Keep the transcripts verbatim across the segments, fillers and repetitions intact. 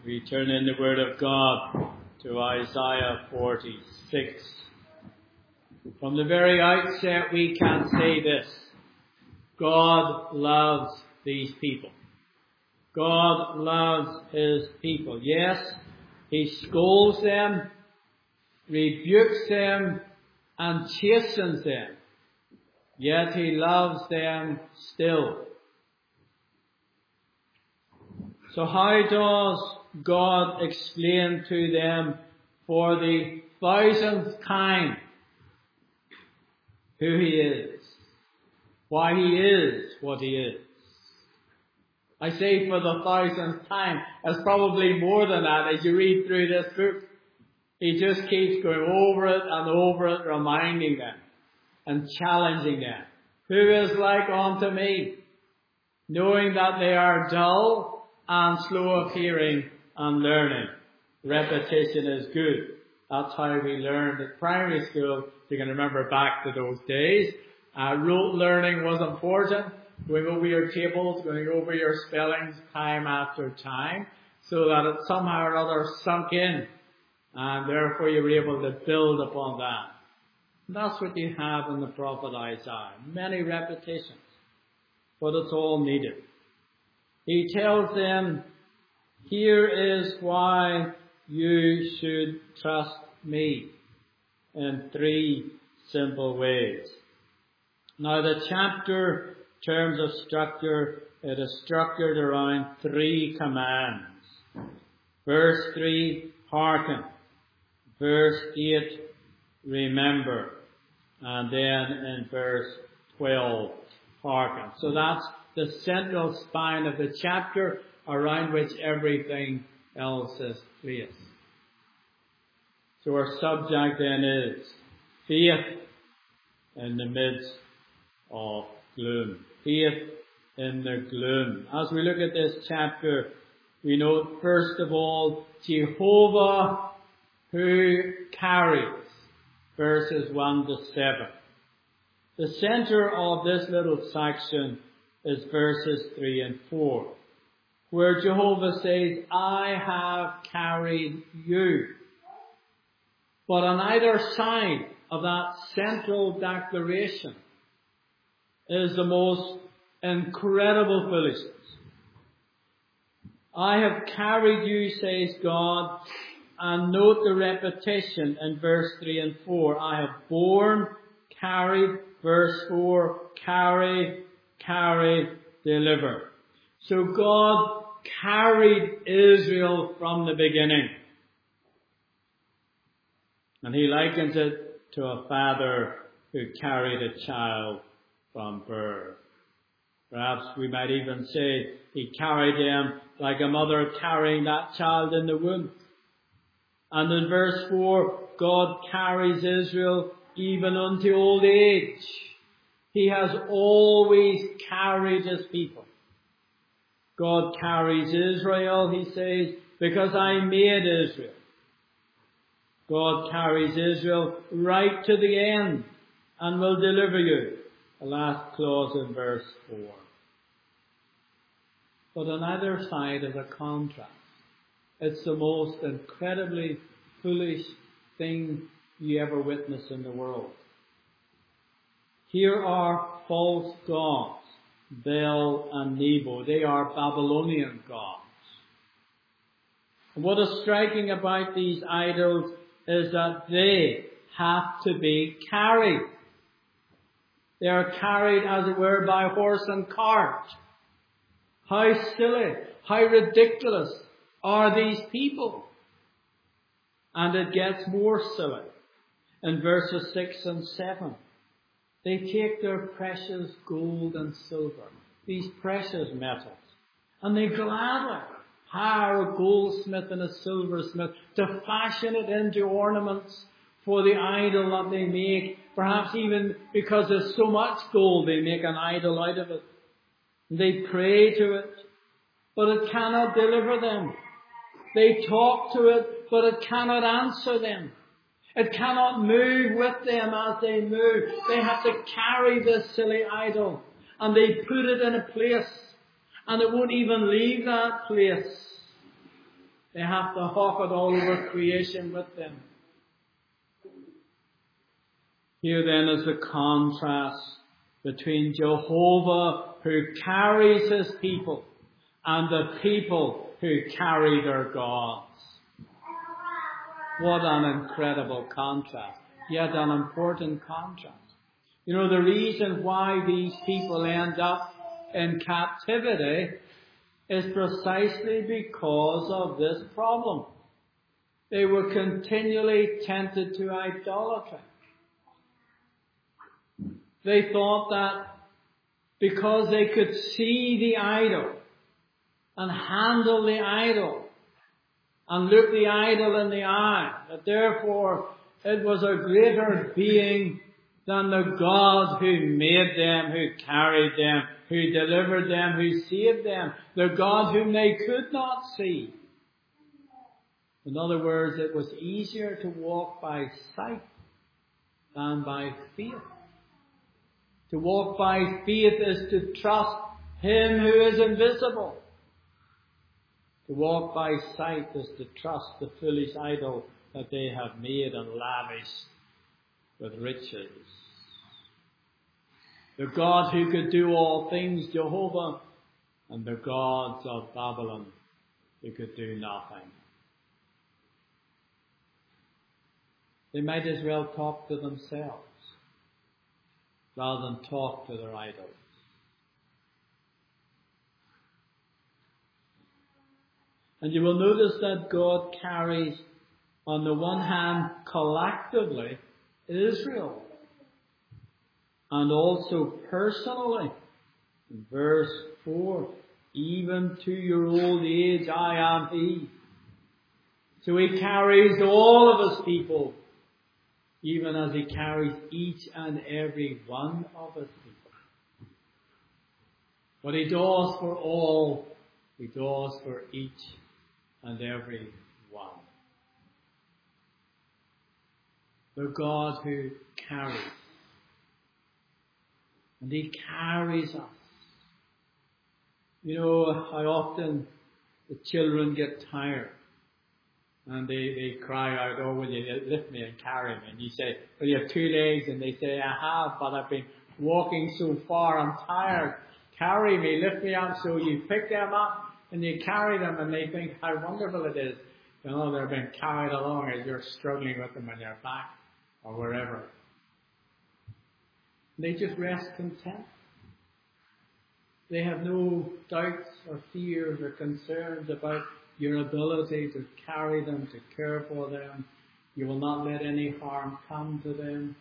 We turn in the Word of God to Isaiah forty-six. From the very outset we can say this: God loves these people. God loves His people. Yes, He scolds them, rebukes them, and chastens them. Yet He loves them still. So how does God explain to them for the thousandth time who He is, why He is what He is? I say for the thousandth time. It's probably more than that as you read through this book. He just keeps going over it and over it, reminding them and challenging them. Who is like unto me, knowing that they are dull and slow of hearing and learning. Repetition is good. That's how we learned at primary school. You can remember back to those days. Uh, rote learning was important. Going over your tables, going over your spellings time after time, so that it somehow or other sunk in, and therefore you were able to build upon that. And that's what you have in the prophet Isaiah. Many repetitions, but it's all needed. He tells them, here is why you should trust me, in three simple ways. Now the chapter, in terms of structure, it is structured around three commands. Verse three, hearken. Verse eight, remember. And then in verse twelve, hearken. So that's the central spine of the chapter around which everything else is placed. So our subject then is faith in the midst of gloom. Faith in the gloom. As we look at this chapter, we note first of all Jehovah who carries, verses one to seven. The center of this little section is verses three and four, where Jehovah says, I have carried you. But on either side of that central declaration is the most incredible foolishness. I have carried you, says God, and note the repetition in verse three and four. I have borne, carried, verse four, carry, carry, deliver. So God carried Israel from the beginning. And He likens it to a father who carried a child from birth. Perhaps we might even say He carried them like a mother carrying that child in the womb. And in verse four, God carries Israel even unto old age. He has always carried His people. God carries Israel, He says, because I made Israel. God carries Israel right to the end and will deliver you. The last clause in verse four. But on either side is a contrast. It's the most incredibly foolish thing you ever witness in the world. Here are false gods, Baal and Nebo. They are Babylonian gods. And what is striking about these idols is that they have to be carried. They are carried, as it were, by horse and cart. How silly, how ridiculous are these people? And it gets more silly in verses six and seven. They take their precious gold and silver, these precious metals, and they gladly hire a goldsmith and a silversmith to fashion it into ornaments for the idol that they make. Perhaps even because there's so much gold, they make an idol out of it. They pray to it, but it cannot deliver them. They talk to it, but it cannot answer them. It cannot move with them as they move. They have to carry this silly idol, and they put it in a place, and it won't even leave that place. They have to hawk it all over creation with them. Here then is the contrast between Jehovah, who carries his people, and the people who carry their gods. What an incredible contrast, yet an important contrast. You know, the reason why these people end up in captivity is precisely because of this problem. They were continually tempted to idolatry. They thought that because they could see the idol and handle the idol and look the idol in the eye, that therefore it was a greater being than the God who made them, who carried them, who delivered them, who saved them, the God whom they could not see. In other words, it was easier to walk by sight than by faith. To walk by faith is to trust him who is invisible. To walk by sight is to trust the foolish idol that they have made and lavished with riches. The God who could do all things, Jehovah, and the gods of Babylon who could do nothing. They might as well talk to themselves rather than talk to their idols. And you will notice that God carries, on the one hand, collectively, Israel, and also personally. In verse four, even to your old age I am He. So He carries all of His people, even as He carries each and every one of His people. What He does for all, He does for each and every one. The God who carries. And He carries us. You know how often the children get tired and they, they cry out, oh, will you lift me and carry me? And you say, well, you have two legs. And they say, I have, but I've been walking so far, I'm tired. Carry me, lift me up. So you pick them up and you carry them, and they think how wonderful it is. You know, they're being carried along as you're struggling with them on your back or wherever. They just rest content. They have no doubts or fears or concerns about your ability to carry them, to care for them. You will not let any harm come to them.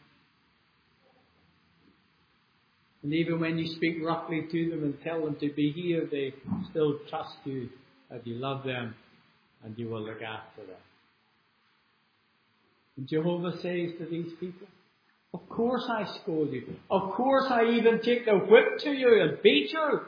And even when you speak roughly to them and tell them to behave, they still trust you that you love them and you will look after them. And Jehovah says to these people, of course I scold you. Of course I even take the whip to you and beat you.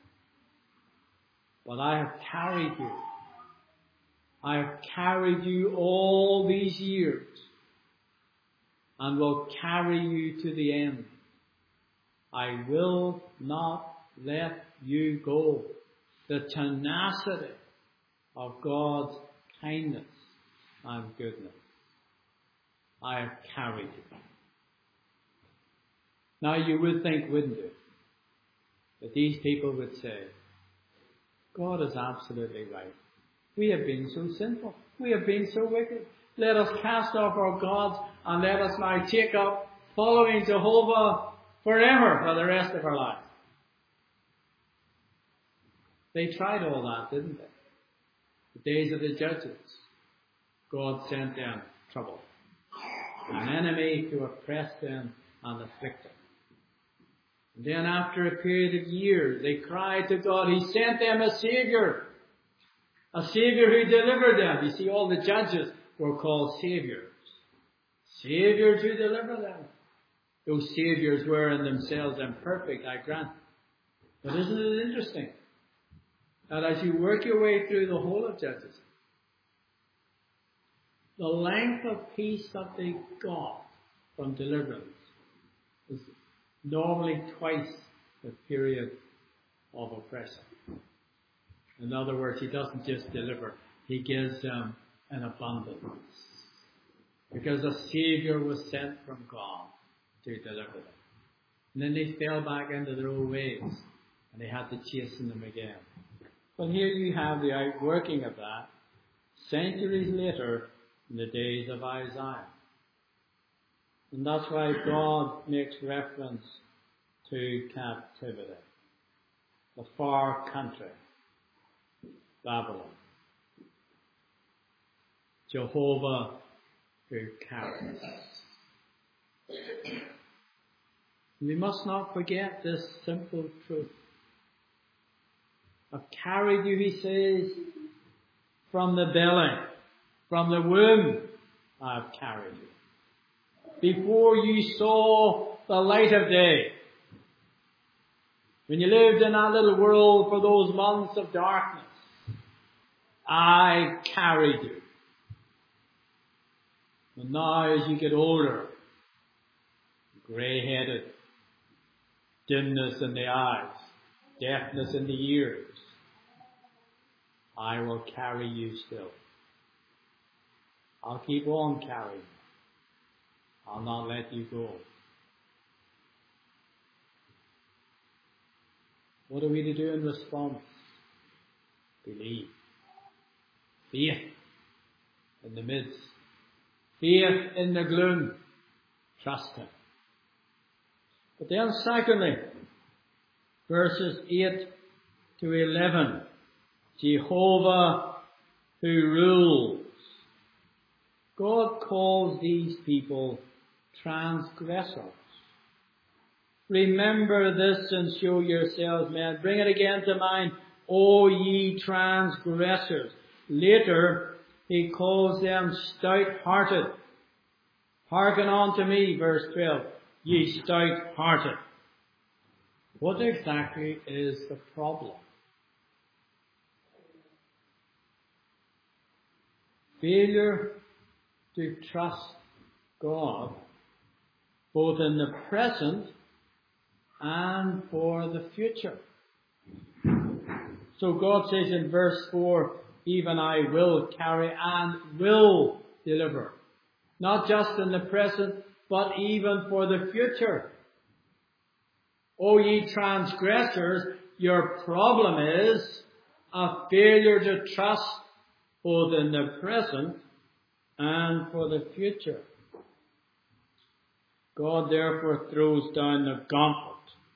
But I have carried you. I have carried you all these years and will carry you to the end. I will not let you go. The tenacity of God's kindness and goodness. I have carried you. Now you would think, wouldn't you, that these people would say, God is absolutely right. We have been so sinful. We have been so wicked. Let us cast off our gods and let us now take up following Jehovah forever for the rest of our lives. They tried all that, didn't they? The days of the judges, God sent them trouble. An enemy to oppress them and afflict them. And then after a period of years, they cried to God. He sent them a Savior. A Savior who delivered them. You see, all the judges were called Saviors. Saviors who deliver them. Those Saviors were in themselves imperfect, I grant. But isn't it interesting that as you work your way through the whole of Judges, the length of peace that they got from deliverance is normally twice the period of oppression. In other words, He doesn't just deliver He gives them an abundance. Because a Savior was sent from God to deliver them. And then they fell back into their old ways. And they had to chasten them again. But here you have the outworking of that centuries later in the days of Isaiah. And that's why God makes reference to captivity. The far country, Babylon. Jehovah who carries. We must not forget this simple truth. I've carried you, he says, from the belly, from the womb I've carried you. Before you saw the light of day, when you lived in that little world for those months of darkness, I carried you. And now as you get older, grey-headed, dimness in the eyes, deafness in the ears, I will carry you still. I'll keep on carrying you. I'll not let you go. What are we to do in response? Believe. Faith in the midst. Faith in the gloom. Trust Him. But then secondly, verses eight to eleven. Jehovah who rules. God calls these people transgressors. Remember this and show yourselves men. Bring it again to mind, O ye transgressors. Later, he calls them stout-hearted. Hearken unto me, verse twelve, ye stout-hearted. What exactly is the problem? Failure to trust God, both in the present and for the future. So God says in verse four, even I will carry and will deliver. Not just in the present, but even for the future. O ye transgressors, your problem is a failure to trust both in the present and for the future. God therefore throws down the gauntlet.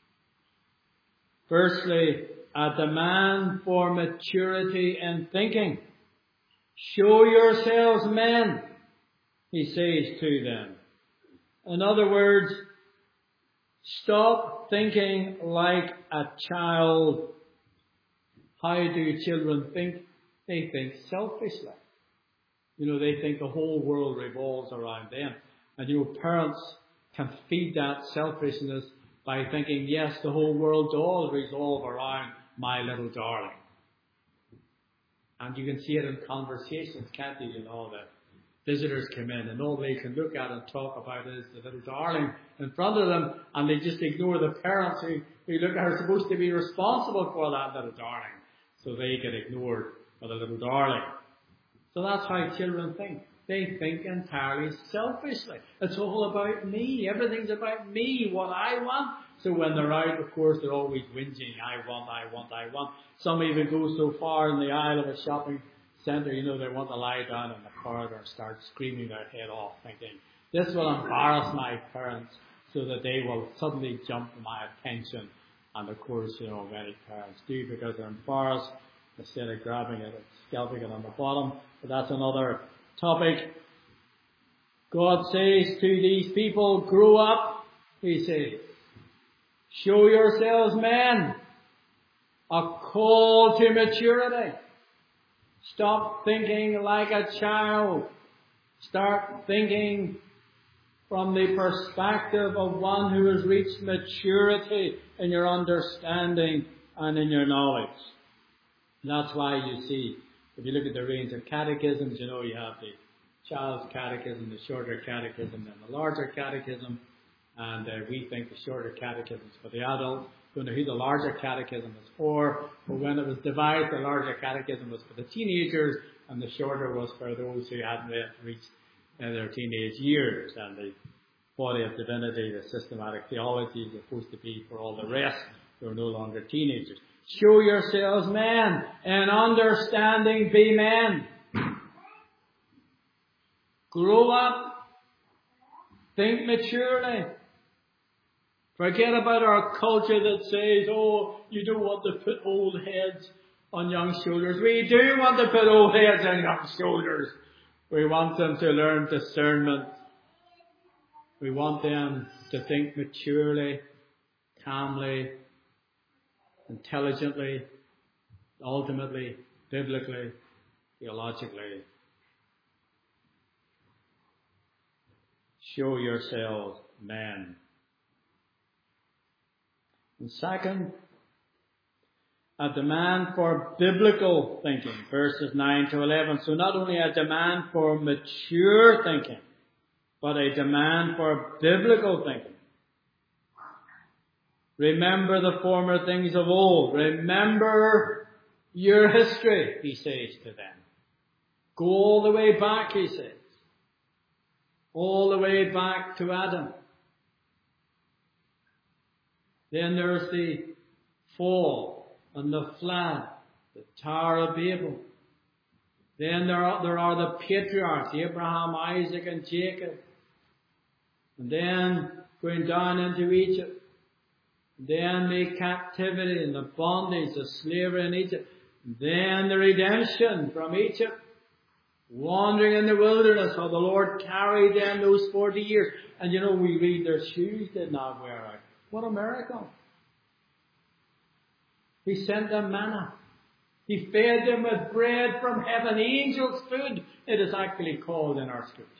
Firstly, a demand for maturity in thinking. Show yourselves men, he says to them. In other words, stop thinking like a child. How do children think? They think selfishly. You know, they think the whole world revolves around them. And you know, parents can feed that selfishness by thinking, yes, the whole world does revolve around my little darling. And you can see it in conversations, can't you? You know, that visitors come in and all they can look at and talk about is the little darling in front of them, and they just ignore the parents who, who look are supposed to be responsible for that little darling. So they get ignored by the little darling. So that's how children think. They think entirely selfishly. It's all about me. Everything's about me, what I want. So when they're out, of course, they're always whinging. I want, I want, I want. Some even go so far in the aisle of a shopping centre, you know, they want to lie down in the corridor and start screaming their head off, thinking, this will embarrass my parents so that they will suddenly jump to my attention. And of course, you know, many parents do because they're embarrassed instead of grabbing it and scalping it on the bottom. But that's another topic. God says to these people, grow up, he says. Show yourselves men. A call to maturity. Stop thinking like a child. Start thinking from the perspective of one who has reached maturity in your understanding and in your knowledge. And that's why you see, if you look at the range of catechisms, you know you have the child's catechism, the shorter catechism, and the larger catechism. And uh, we think the shorter catechisms for the adult. don't know who the larger catechism was for, but when it was devised, the larger catechism was for the teenagers, and the shorter was for those who hadn't yet reached uh, their teenage years. And the body of divinity, the systematic theology, is supposed to be for all the rest who are no longer teenagers. Show yourselves men, in understanding be men. Grow up. Think maturely. Forget about our culture that says, oh, you don't want to put old heads on young shoulders. We do want to put old heads on young shoulders. We want them to learn discernment. We want them to think maturely, calmly, intelligently, ultimately, biblically, theologically. Show yourselves men. And second, a demand for biblical thinking, verses nine to eleven. So not only a demand for mature thinking, but a demand for biblical thinking. Remember the former things of old. Remember your history, he says to them. Go all the way back, he says. All the way back to Adam. Then there's the fall and the flood, the Tower of Babel. Then there are, there are the patriarchs, Abraham, Isaac and Jacob. And then going down into Egypt. Then the captivity and the bondage, the slavery in Egypt. Then the redemption from Egypt. Wandering in the wilderness, how the Lord carried them those forty years. And you know, we read their shoes did not wear out. What a miracle. He sent them manna. He fed them with bread from heaven. Angels' food, it is actually called in our scriptures.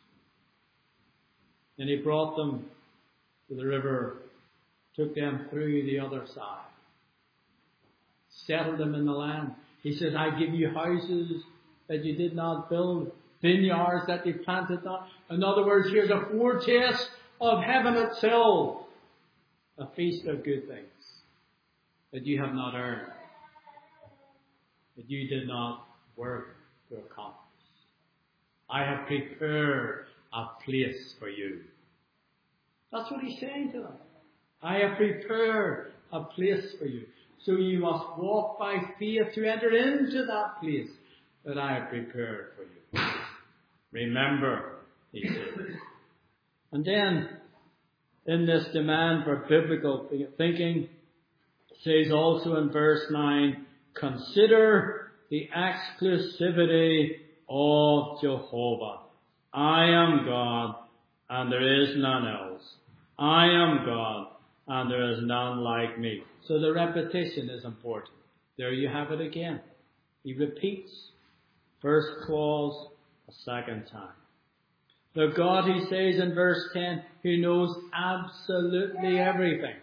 Then he brought them to the river, took them through the other side, settled them in the land. He says, I give you houses that you did not build, vineyards that you planted not. In other words, here's a foretaste of heaven itself. A feast of good things that you have not earned, that you did not work to accomplish. I have prepared a place for you. That's what he's saying to them. I have prepared a place for you. So you must walk by faith to enter into that place that I have prepared for you. Remember, he says. And then, in this demand for biblical thinking, it says also in verse nine, consider the exclusivity of Jehovah. I am God, and there is none else. I am God, and there is none like me. So the repetition is important. There you have it again. He repeats first clause a second time. The God, he says in verse ten, who knows absolutely everything.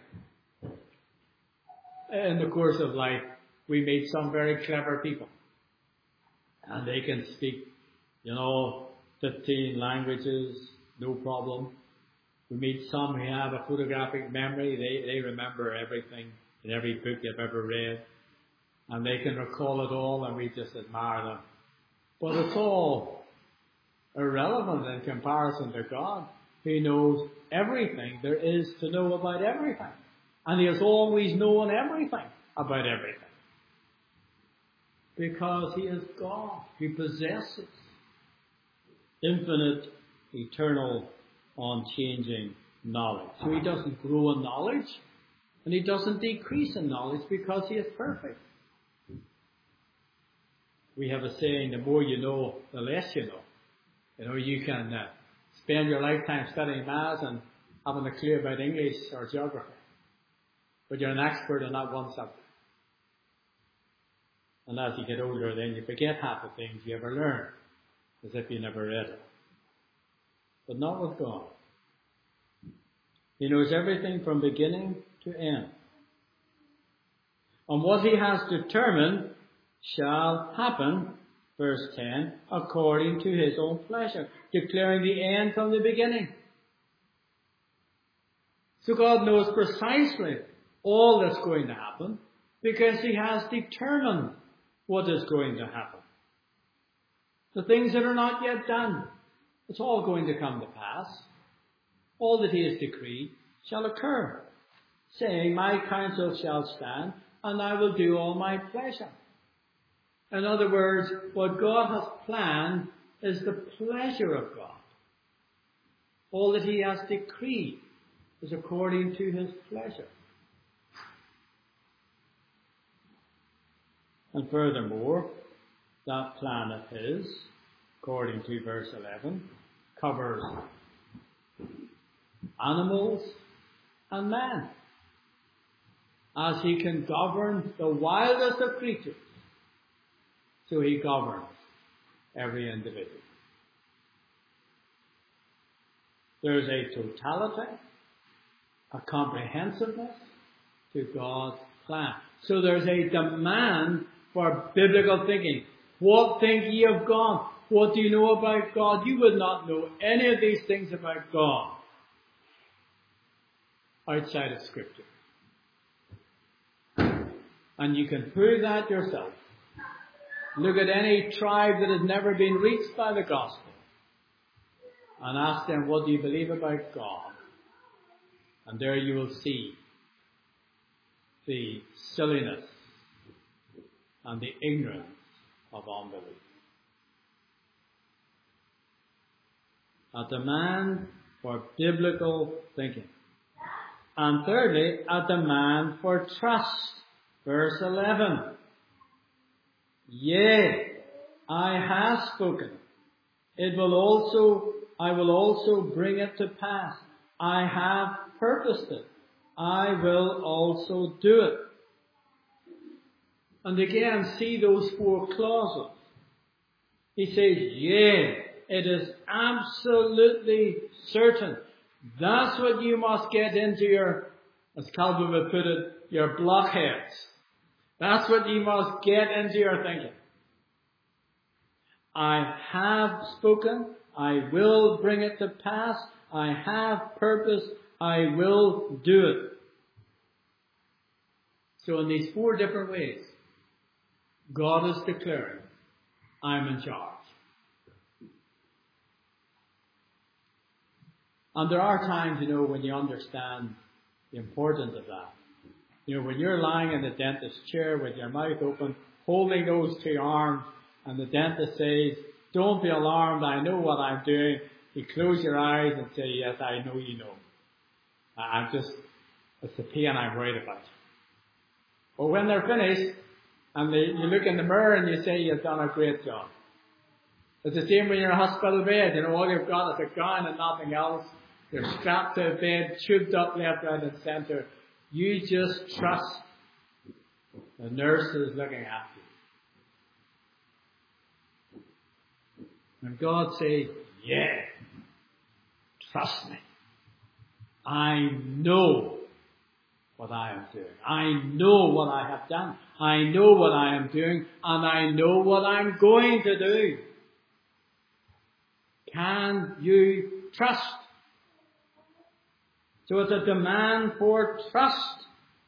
In the course of life, we meet some very clever people. And they can speak, you know, fifteen languages, no problem. We meet some who have a photographic memory. They, they remember everything in every book they've ever read. And they can recall it all, and we just admire them. But it's all irrelevant in comparison to God, who knows everything there is to know about everything. And he has always known everything about everything. Because he is God, who possesses infinite, eternal, unchanging knowledge. So he doesn't grow in knowledge, and he doesn't decrease in knowledge because he is perfect. We have a saying, the more you know, the less you know. You know, you can uh, spend your lifetime studying maths and having a clue about English or geography. But you're an expert in that one subject. And as you get older, then you forget half the things you ever learned, as if you never read it. But not with God. He knows everything from beginning to end. And what he has determined shall happen, verse ten, according to his own pleasure, declaring the end from the beginning. So God knows precisely all that's going to happen because he has determined what is going to happen. The things that are not yet done, it's all going to come to pass. All that he has decreed shall occur, saying, my counsel shall stand, and I will do all my pleasure. In other words, what God has planned is the pleasure of God. All that he has decreed is according to his pleasure. And furthermore, that plan of his, according to verse eleven, covers animals and man. As he can govern the wildest of creatures, so he governs every individual. There is a totality, a comprehensiveness to God's plan. So there's a demand for biblical thinking. What think ye of God? What do you know about God? You would not know any of these things about God outside of Scripture. And you can prove that yourself. Look at any tribe that has never been reached by the gospel and ask them, what do you believe about God? And there you will see the silliness and the ignorance of unbelief. A demand for biblical thinking. And thirdly, a demand for trust. Verse eleven. Yea, I have spoken. It will also, I will also bring it to pass. I have purposed it. I will also do it. And again, see those four clauses. He says, yea, it is absolutely certain. That's what you must get into your, as Calvin would put it, your blockheads. That's what you must get into your thinking. I have spoken. I will bring it to pass. I have purpose. I will do it. So in these four different ways, God is declaring, I'm in charge. And there are times, you know, when you understand the importance of that. You know, when you're lying in the dentist's chair with your mouth open, holding those two arms, and the dentist says, don't be alarmed, I know what I'm doing. You close your eyes and say, yes, I know you know. I'm just, it's the pain I'm worried about. But when they're finished, and they, you look in the mirror and you say, you've done a great job. It's the same when you're in a hospital bed. You know, all you've got is a gown and nothing else. You're strapped to a bed, tubed up left, right, and centre. You just trust the nurse is looking after you. And God says, yeah, trust me. I know what I am doing. I know what I have done. I know what I am doing. And I know what I'm going to do. Can you trust? So it's a demand for trust.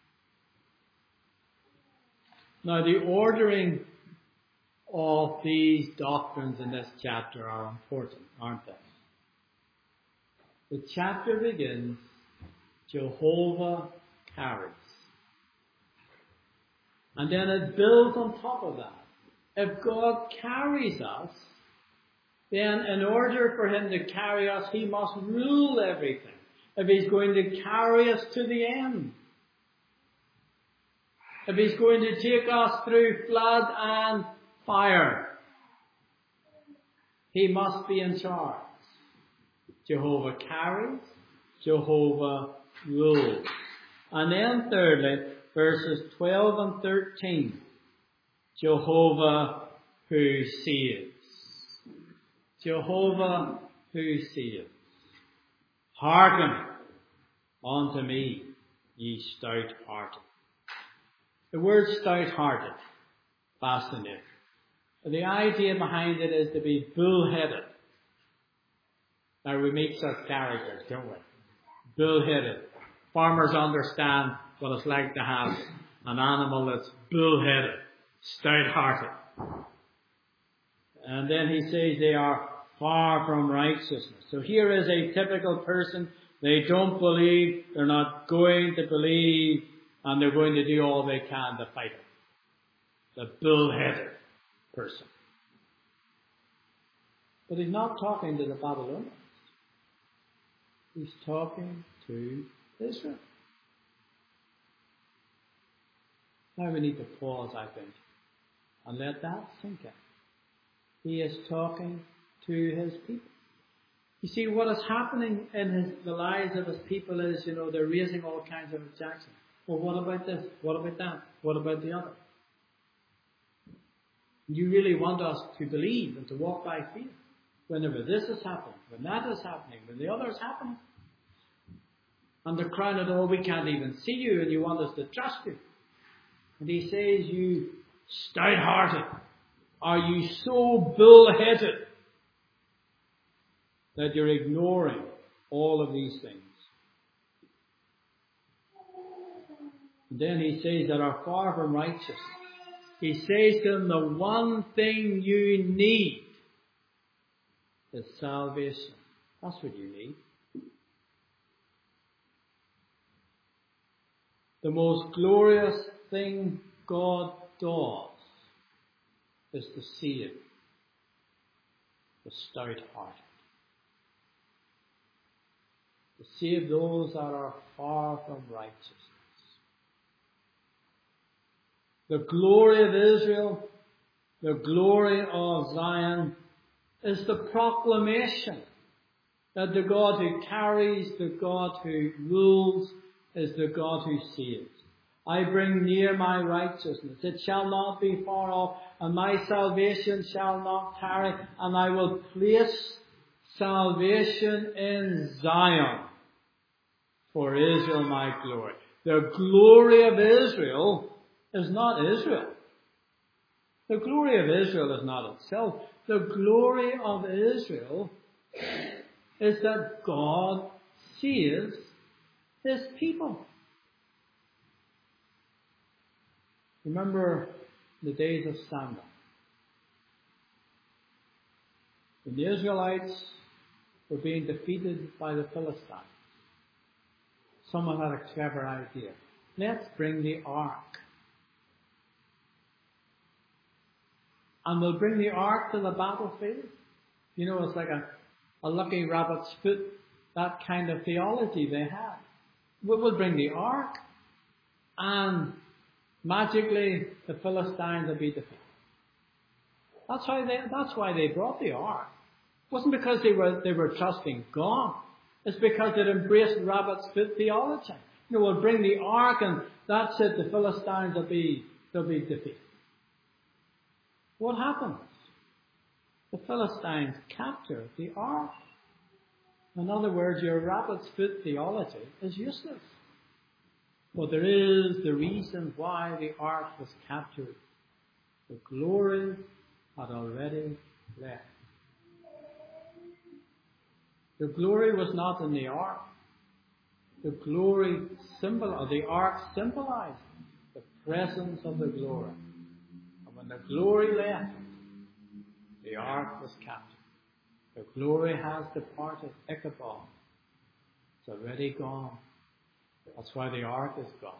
Now the ordering of these doctrines in this chapter are important, aren't they? The chapter begins, Jehovah carries. And then it builds on top of that. If God carries us, then in order for him to carry us, he must rule everything. If he's going to carry us to the end. If he's going to take us through flood and fire, he must be in charge. Jehovah carries, Jehovah rules. And then thirdly, verses twelve and thirteen, Jehovah who saves. Jehovah who saves. Hearken unto me, ye stout-hearted. The word stout-hearted, fascinating. The idea behind it is to be bull-headed. Now we meet such characters, don't we? Bull-headed. Farmers understand what it's like to have an animal that's bull-headed, stout-hearted. And then he says they are far from righteousness. So here is a typical person. They don't believe, they're not going to believe, and they're going to do all they can to fight it. The bull-headed person. But he's not talking to the Babylonians. He's talking to Israel. Now we need to pause, I think, and let that sink in. He is talking to his people. You see, what is happening in his, the lives of his people is, you know, they're raising all kinds of objections. Well, what about this? What about that? What about the other? You really want us to believe and to walk by faith whenever this is happening, when that is happening, when the other is happening. And the crown it all, we can't even see you, and you want us to trust you. And he says, you stout-hearted, are you so bull-headed that you're ignoring all of these things? And then he says that are far from righteousness. He says to them, the one thing you need is salvation. That's what you need. The most glorious thing God does is to save the stout-hearted. To save those that are far from righteousness. The glory of Israel, the glory of Zion, is the proclamation that the God who carries, the God who rules, is the God who saves. I bring near my righteousness. It shall not be far off, and my salvation shall not tarry, and I will place salvation in Zion for Israel my glory. The glory of Israel is not Israel. The glory of Israel is not itself. The glory of Israel is that God saves his people. Remember the days of Samuel. When the Israelites were being defeated by the Philistines, someone had a clever idea. Let's bring the ark. And we'll bring the ark to the battlefield. You know, it's like a, a lucky rabbit's foot, that kind of theology they had. We will bring the ark, and magically the Philistines will be defeated. That's how they. That's why they brought the ark. It wasn't because they were they were trusting God. It's because it embraced rabbit's foot theology. You know, we'll bring the ark, and that's it. The Philistines will be they'll be defeated. What happens? The Philistines capture the ark. In other words, your rabbit's foot theology is useless. But there is the reason why the ark was captured. The glory had already left. The glory was not in the ark. The glory symbol of the ark symbolized the presence of the glory. And when the glory left, the ark was captured. The glory has departed. Ichabod. It's already gone. That's why the ark is gone.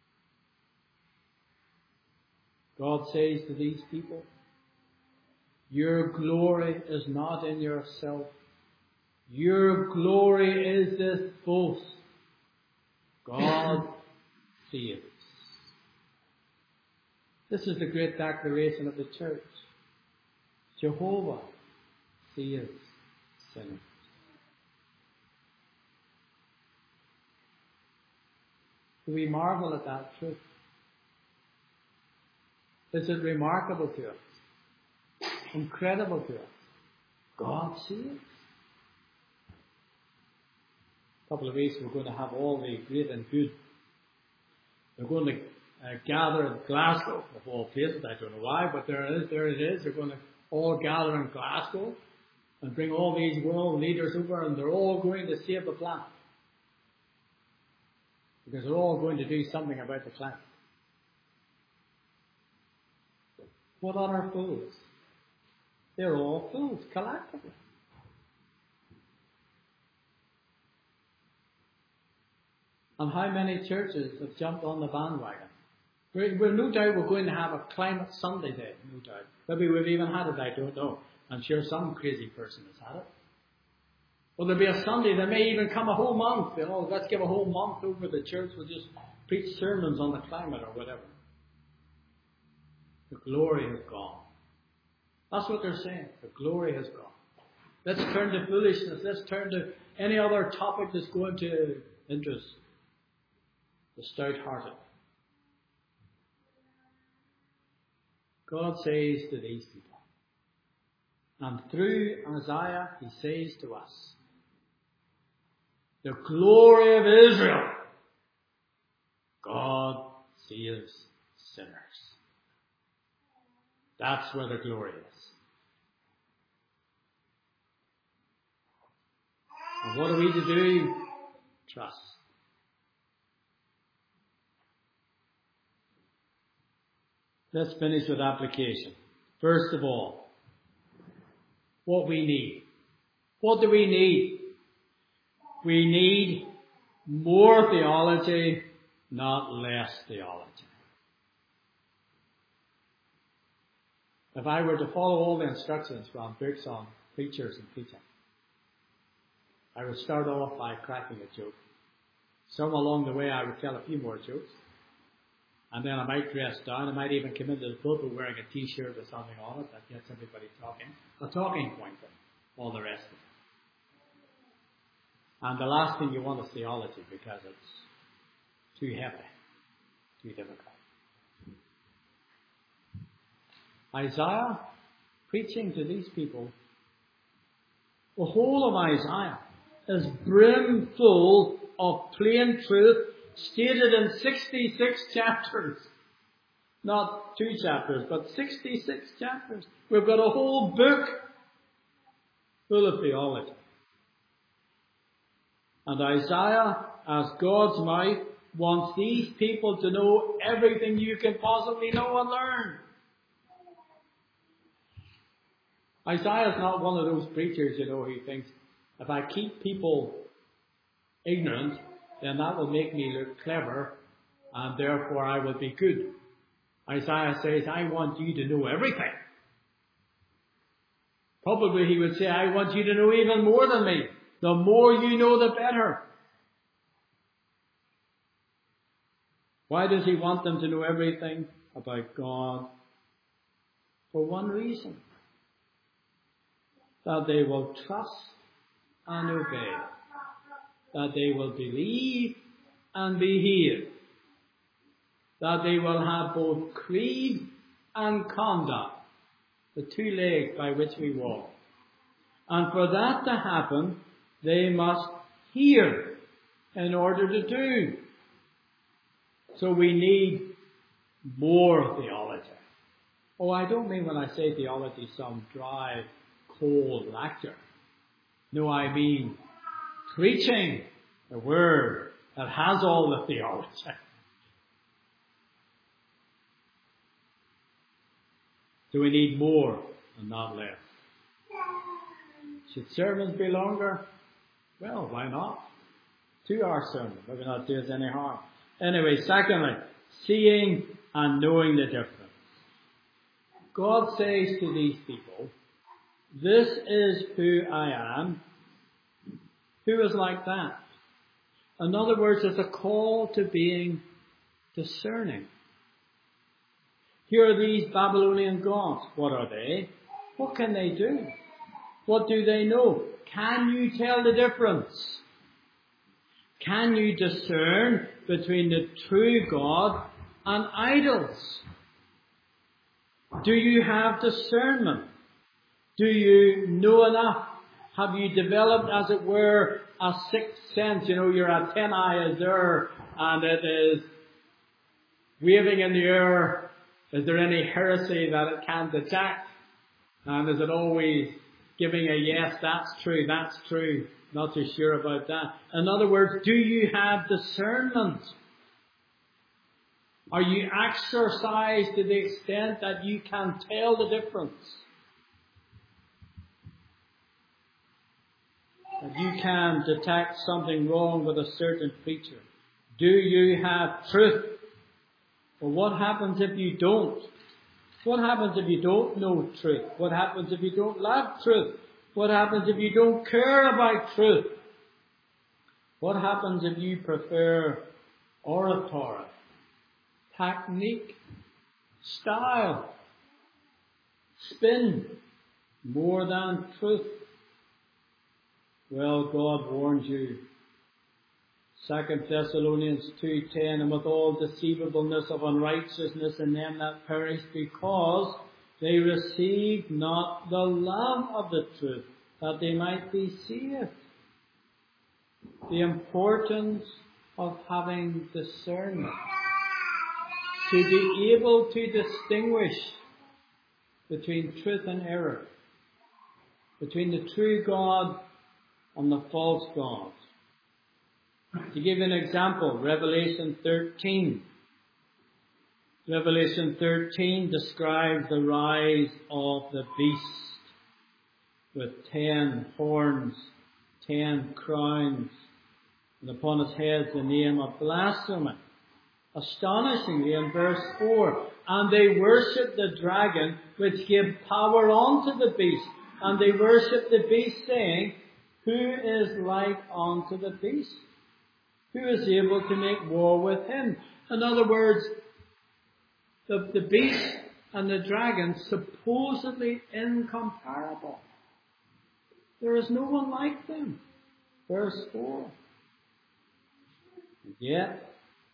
God says to these people, your glory is not in yourself. Your glory is this boast. God saves. This is the great declaration of the church. Jehovah saves sinners. Do we marvel at that truth? Is it remarkable to us? Incredible to us? God saves. A couple of weeks we're going to have all the great and good. We're going to uh, gather in Glasgow, of all places. I don't know why, but there it is. There it is. They're going to all gather in Glasgow and bring all these world leaders over, and they're all going to save the planet. Because they're all going to do something about the climate. What utter fools? They're all fools collectively. And how many churches have jumped on the bandwagon? We're, we're no doubt we're going to have a climate Sunday day, no doubt. Maybe we've even had it, I don't know. I'm sure some crazy person has had it. Or there'll be a Sunday, there may even come a whole month, you know, let's give a whole month over the church, we'll just preach sermons on the climate or whatever. The glory has gone. That's what they're saying. The glory has gone. Let's turn to foolishness. Let's turn to any other topic that's going to interest the stout-hearted. God says to these people, and through Isaiah he says to us, the glory of Israel, God saves sinners. That's where the glory is. And what are we to do? Trust. Let's finish with application. First of all, what we need. What do we need? We need more theology, not less theology. If I were to follow all the instructions from books on preachers and preaching, I would start off by cracking a joke. Some along the way I would tell a few more jokes. And then I might dress down. I might even come into the pulpit wearing a t-shirt or something on it that gets everybody talking. A talking point and all the rest of it. And the last thing you want is theology because it's too heavy, too difficult. Isaiah, preaching to these people, the whole of Isaiah is brimful of plain truth stated in sixty-six chapters. Not two chapters, but sixty-six chapters. We've got a whole book full of theology. And Isaiah, as God's mouth, wants these people to know everything you can possibly know and learn. Isaiah's not one of those preachers, you know, who thinks, if I keep people ignorant, then that will make me look clever, and therefore I will be good. Isaiah says, I want you to know everything. Probably he would say, I want you to know even more than me. The more you know, the better. Why does he want them to know everything about God? For one reason. That they will trust and obey. That they will believe and be healed. That they will have both creed and conduct. The two legs by which we walk. And for that to happen, they must hear in order to do. So we need more theology. Oh, I don't mean when I say theology some dry, cold lecture. No, I mean preaching the word that has all the theology. So we need more and not less. Should sermons be longer? Well, why not? Two-hour sermon. Maybe not do us any harm. Anyway, secondly, seeing and knowing the difference. God says to these people, this is who I am. Who is like that? In other words, it's a call to being discerning. Here are these Babylonian gods. What are they? What can they do? What do they know? Can you tell the difference? Can you discern between the true God and idols? Do you have discernment? Do you know enough? Have you developed, as it were, a sixth sense? You know, your antennae is there and it is waving in the air. Is there any heresy that it can detect? And is it always giving a yes, that's true, that's true, not too sure about that? In other words, do you have discernment? Are you exercised to the extent that you can tell the difference? That you can detect something wrong with a certain preacher? Do you have truth? Well, what happens if you don't? What happens if you don't know truth? What happens if you don't love truth? What happens if you don't care about truth? What happens if you prefer oratory, technique, style, spin, more than truth? Well, God warns you. Second Thessalonians two ten, and with all deceivableness of unrighteousness in them that perish, because they received not the love of the truth, that they might be saved. The importance of having discernment, to be able to distinguish between truth and error, between the true God and the false God. To give an example, Revelation thirteen. Revelation thirteen describes the rise of the beast with ten horns, ten crowns, and upon his head the name of blasphemy. Astonishingly, in verse four, and they worshipped the dragon which gave power unto the beast, and they worshipped the beast, saying, who is like unto the beast? Who is able to make war with him? In other words, the, the beast and the dragon supposedly incomparable. There is no one like them. Verse four. Yet,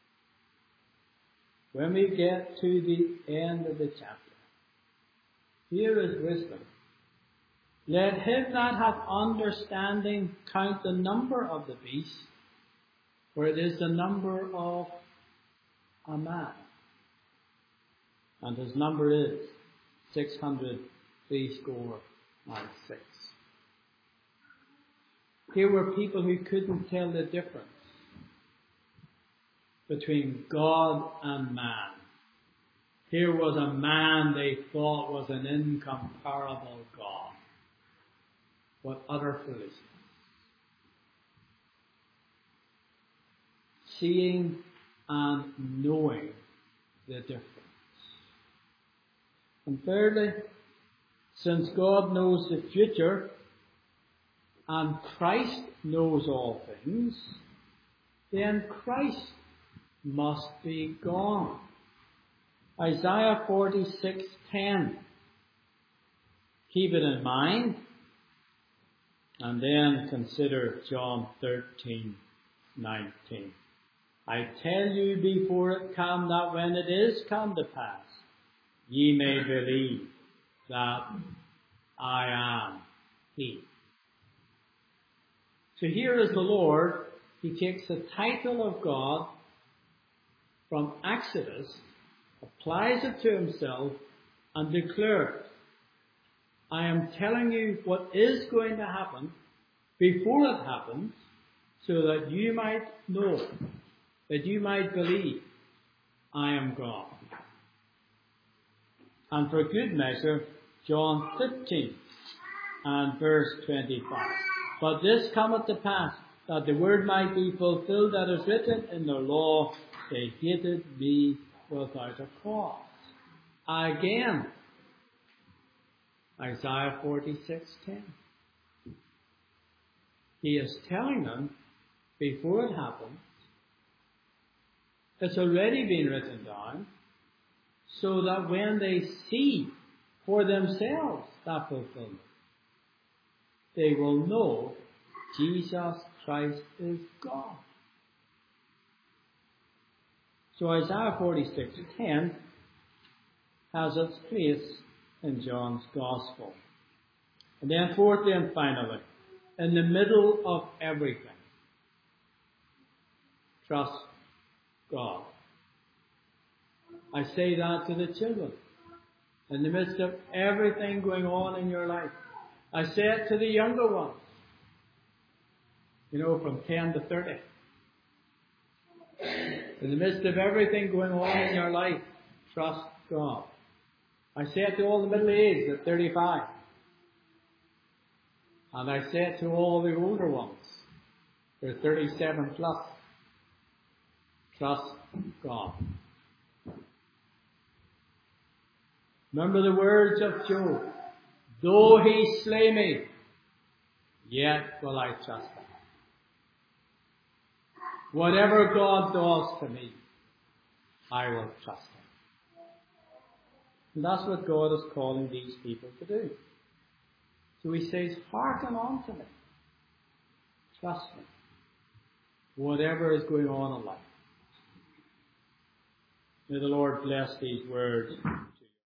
when we get to the end of the chapter, here is wisdom. Let him that hath understanding count the number of the beast, for it is the number of a man. And his number is six hundred threescore and six. Here were people who couldn't tell the difference between God and man. Here was a man they thought was an incomparable God. What utter foolishness. Seeing and knowing the difference. And thirdly, since God knows the future and Christ knows all things, then Christ must be gone. Isaiah forty-six ten. Keep it in mind. And then consider John thirteen nineteen. I tell you before it come, that when it is come to pass, ye may believe that I am He. So here is the Lord. He takes the title of God from Exodus, applies it to himself, and declares, I am telling you what is going to happen before it happens, so that you might know, that you might believe I am God. And for good measure, John fifteen and verse twenty-five. But this cometh to pass, that the word might be fulfilled that is written in the law, they hated me without a cause. Again, Isaiah forty-six ten. He is telling them, before it happens, it's already been written down, so that when they see for themselves that fulfillment, they will know Jesus Christ is God. So Isaiah forty-six ten has its place in John's Gospel. And then fourthly and finally, in the middle of everything, trust God. I say that to the children. In the midst of everything going on in your life. I say it to the younger ones. You know, from ten to thirty. In the midst of everything going on in your life, trust God. I say it to all the middle-aged at thirty-five. And I say it to all the older ones. They're thirty-seven plus. Trust God. Remember the words of Job. Though he slay me, yet will I trust him. Whatever God does to me, I will trust him. And that's what God is calling these people to do. So he says, hearken unto me. Trust me. Whatever is going on in life. May the Lord bless these words